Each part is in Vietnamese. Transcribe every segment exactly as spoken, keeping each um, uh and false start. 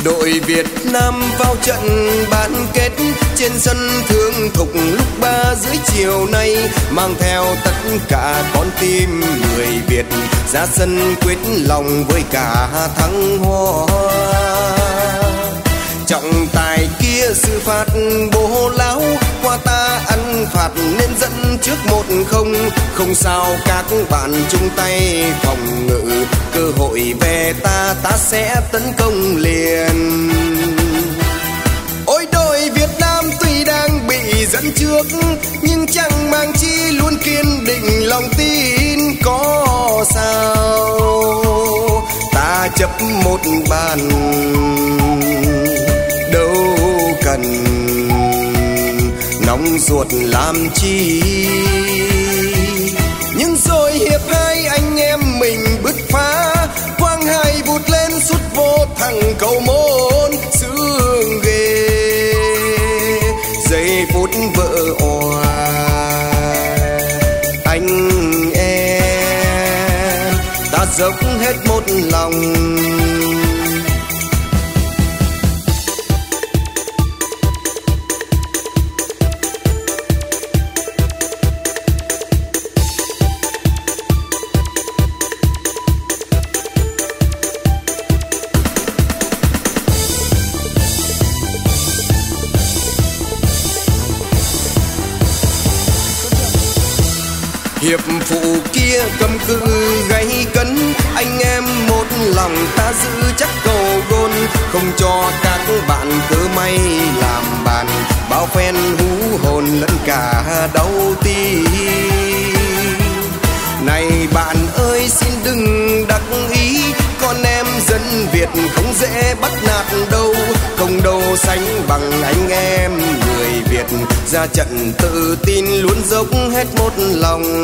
Đội Việt Nam vào trận bán kết trên sân Thương Thục lúc ba rưỡi chiều nay, mang theo tất cả con tim người Việt ra sân quyết lòng với cả thắng hoa. Trọng tài kia xử phạt bố láo, qua ta ăn phạt nên dẫn trước một không. Không sao các bạn chung tay phòng ngự, cơ hội về ta ta sẽ tấn công liền. Ôi đội Việt Nam tuy đang bị dẫn trước, nhưng chẳng mang chi luôn kiên định lòng tin có sao. Ta chấp một bàn đâu cần nóng ruột làm chi. Nhưng rồi hiệp hai anh em mình bứt phá, quang hai vụt lên sút vô thẳng cầu môn sướng ghê. Giây phút vỡ òa anh em ta dốc hết một lòng. Hiệp phụ kia cầm cự gay cấn, anh em một lòng ta giữ chắc cầu gôn. Không cho các bạn cơ may làm bàn, bao phen hú hồn lẫn cả đau tim. Này bạn ơi xin đừng đắc ý, con em dân Việt không dễ bắt nạt đâu. Không đâu sánh bằng anh em người Việt, ra trận tự tin luôn dốc hết một lòng.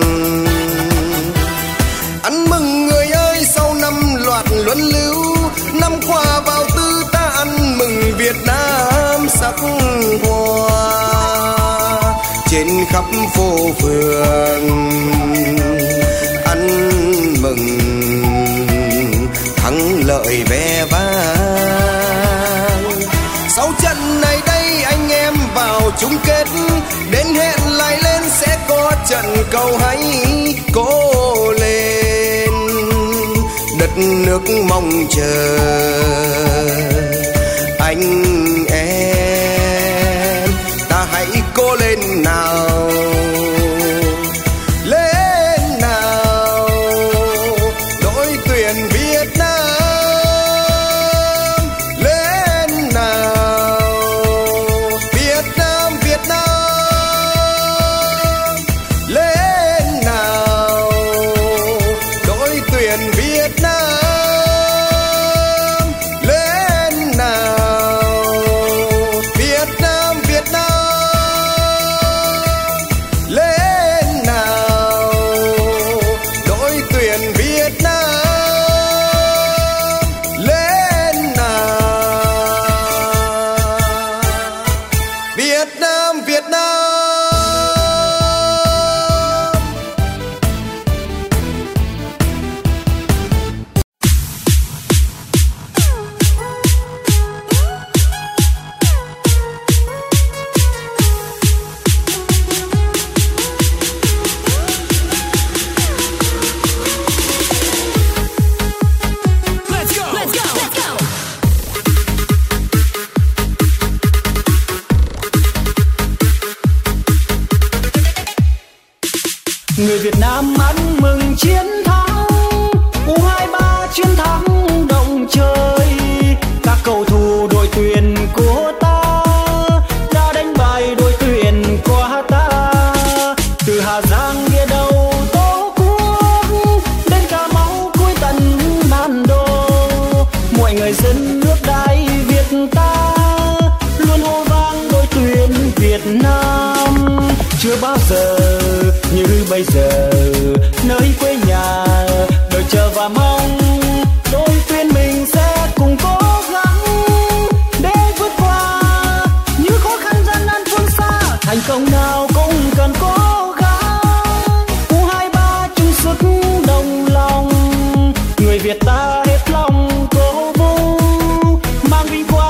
Ăn mừng người ơi sau năm loạt luân lưu, năm qua vào tư ta ăn mừng Việt Nam sắc hoa. Trên khắp phố phường ăn mừng thắng lợi ve vang. Sau trận này đây anh em vào chung kết, đến hẹn lại lên sẽ có trận cầu hay. Cố lên đất nước mong chờ anh em, ta hãy cố lên nào. Lên nào đội tuyển Việt Nam, lên nào Việt Nam Việt Nam, lên nào đội tuyển Việt Nam, lên nào Việt Nam Việt Nam, lên nào đội tuyển Việt Nam, lên nào Việt Nam Việt Nam. Người Việt Nam ăn mừng chiến thắng, u hai ba chiến thắng động trời. Các cầu thủ đội tuyển của ta đã đánh bại đội tuyển của ta. Từ Hà Giang địa đầu Tổ quốc đến Cà Mau cuối tận Bản Đồ, mọi người dân nước Đại Việt ta luôn hô vang đội tuyển Việt Nam. Chưa bao giờ như bây giờ nơi quê nhà, đợi chờ và mong đội tuyển mình sẽ cùng cố gắng để vượt qua những khó khăn gian nan phương xa. Thành công nào cũng cần cố gắng, u hai ba chung sức đồng lòng, người Việt ta hết lòng cố vũ mang vinh quang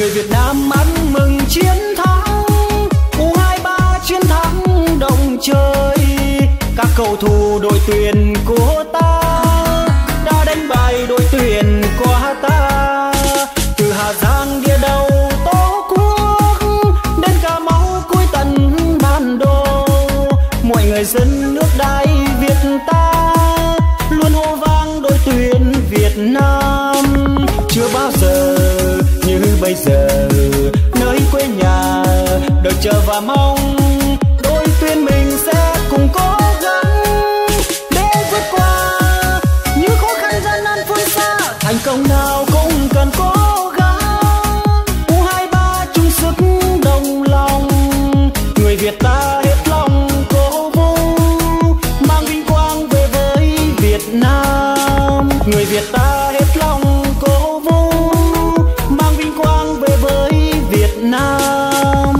Người Việt Nam ăn mừng chiến thắng u hai ba chiến thắng động trời. Các cầu thủ đội tuyển của ta đã đánh bại đội tuyển của ta. Từ Hà Giang địa đầu Tổ quốc đến Cà Mau cuối tận bản đồ, mọi người dân nước Đại Việt ta luôn hô vang đội tuyển Việt Nam. Chưa bao giờ như bây giờ nơi quê nhà đợi chờ và mong đội tuyển mình sẽ cùng cố gắng để vượt qua những khó khăn gian nan phương xa. Thành công nào cũng cần cố gắng, u hai ba chung sức đồng lòng, người Việt ta hết lòng cổ vũ mang vinh quang về với Việt Nam. Người Việt ta hết lòng cổ vũ mang vinh quang về với Việt Nam.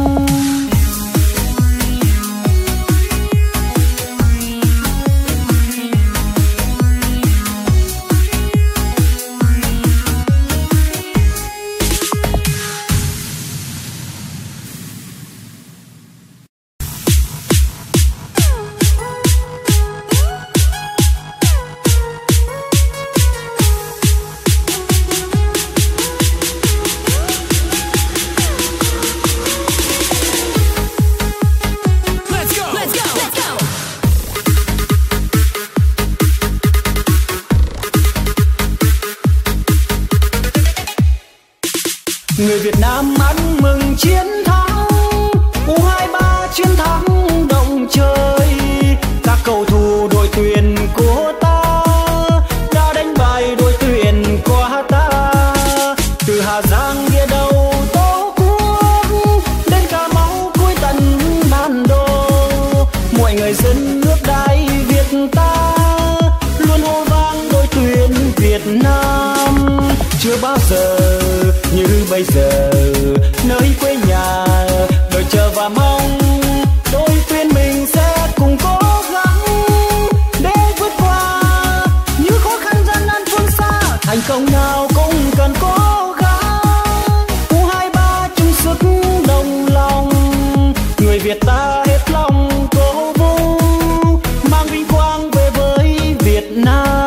Người Việt Nam ăn mừng chiến thắng u hai ba chiến thắng động trời. Các cầu thủ đội tuyển của ta đã đánh bại đội tuyển của ta. Từ Hà Giang địa đầu Tổ quốc đến Cà Mau cuối tận bản đồ, mọi người dân nước Đại Việt ta luôn hô vang đội tuyển Việt Nam. Chưa bao giờ như bây giờ nơi quê nhà đợi chờ và mong đội tuyển mình sẽ cùng cố gắng để vượt qua những khó khăn gian nan phương xa. Thành công nào cũng cần cố gắng, u hai ba chung sức đồng lòng, người Việt ta hết lòng cổ vũ mang vinh quang về với Việt Nam.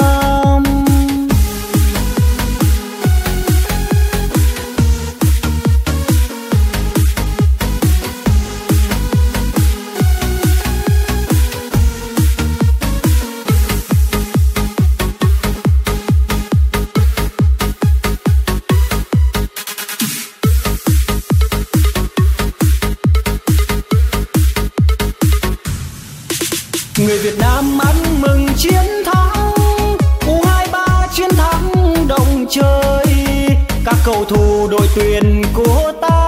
Người Việt Nam ăn mừng chiến thắng u hai ba chiến thắng động trời. Các cầu thủ đội tuyển của ta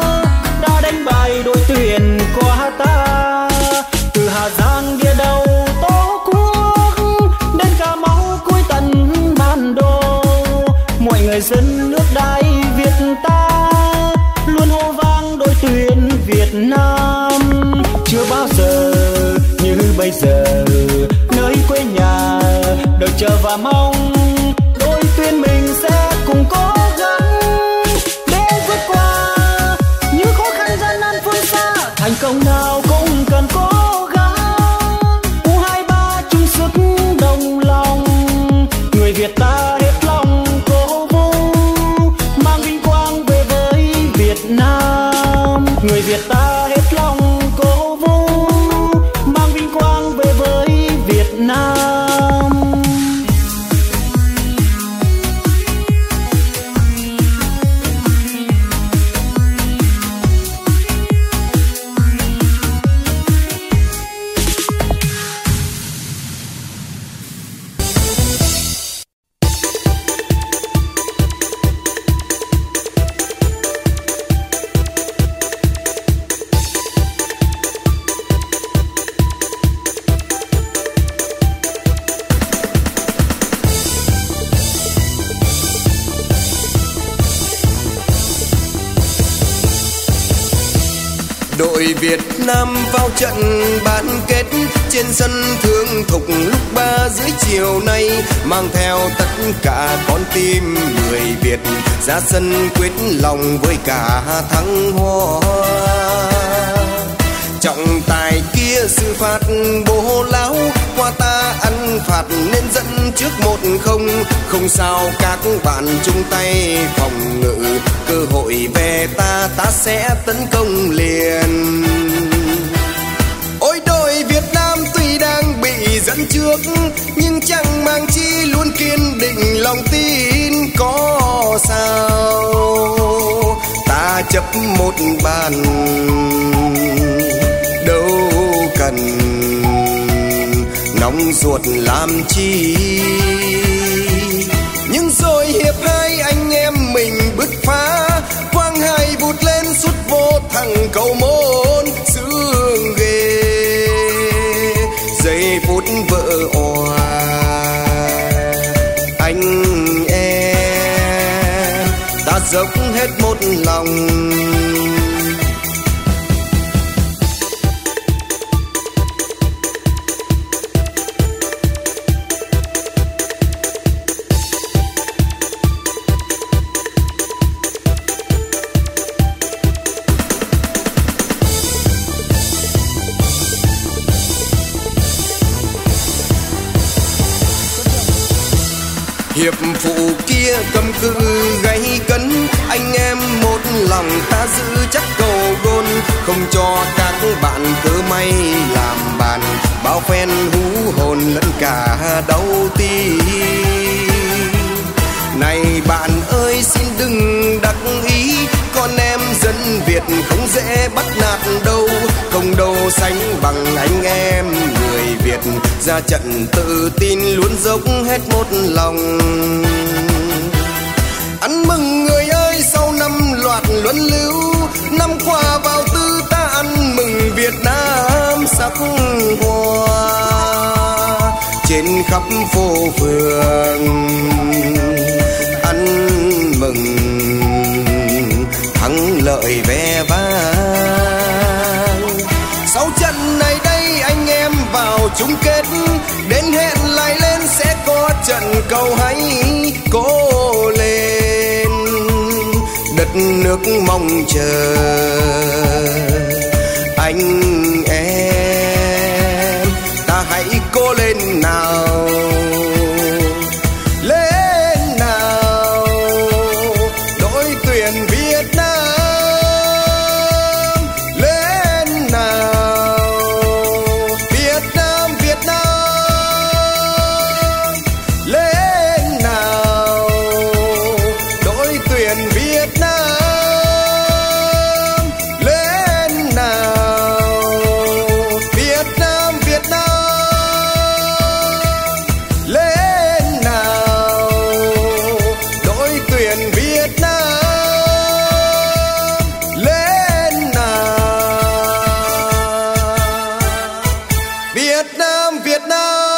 đã đánh bại đội tuyển của ta. Từ Hà Giang địa đầu Tổ quốc đến Cà Mau cuối tận bản đồ, mọi người dân nước Đại Việt ta luôn hô vang đội tuyển Việt Nam. Chưa bao giờ như bây giờ nơi quê nhà đợi chờ và mong đội tuyển mình sẽ cùng cố gắng để vượt qua những khó khăn gian nan phương xa. Thành công nào cũng cần cố gắng, u hai ba chung sức đồng lòng, người Việt ta hết lòng cổ vũ mang vinh quang về với Việt Nam. Người Việt ta hết lòng cổ vũ mang vinh quang về với Việt Nam. Đội Việt Nam vào trận bán kết trên sân thương thục lúc ba rưỡi chiều nay, mang theo tất cả con tim người Việt ra sân quyết lòng với cả thắng hoa. Trọng tài kia xử phạt bố láo, qua ta ăn phạt nên dẫn trước một không. Không sao các bạn chung tay phòng ngự, cơ hội về ta ta sẽ tấn công liền. Ôi đội Việt Nam tuy đang bị dẫn trước, nhưng chẳng mang chi luôn kiên định lòng tin. Có sao ta chấp một bàn, đâu cần nóng ruột làm chi. Nhưng rồi hiệp hai anh em mình bứt phá, quang hai vụt lên sút vô thẳng cầu môn sướng ghê. Giây phút vỡ òa anh em ta dốc hết một lòng. Hiệp phụ kia cầm cự gay cấn, anh em một lòng ta giữ chắc cầu gôn. Không cho các bạn cớ may làm bàn, bao phen hú hồn lẫn cả đau tim. Này bạn ơi xin đừng đắc ý, con em dân Việt không dễ bắt nạt đâu. Không đâu sánh bằng anh em người Việt, ra trận tự tin luôn dốc hết một lòng. Ăn mừng người ơi sau năm loạt luân lưu, năm qua vào tư ta ăn mừng Việt Nam sắc hoa. Trên khắp phố phường ăn mừng thắng lợi ve vang. Sau trận này đây anh em vào chung kết, đến hẹn lại lên sẽ có trận cầu hay. Cố lên đất nước mong chờ anh em, ta hãy cố lên nào. Lên nào đội tuyển Việt Nam, lên nào Việt Nam, Việt Nam, lên nào đội tuyển Việt Nam, lên nào Việt Nam, Việt Nam, lên nào đội tuyển Việt Nam, lên nào Việt Nam, Việt Nam.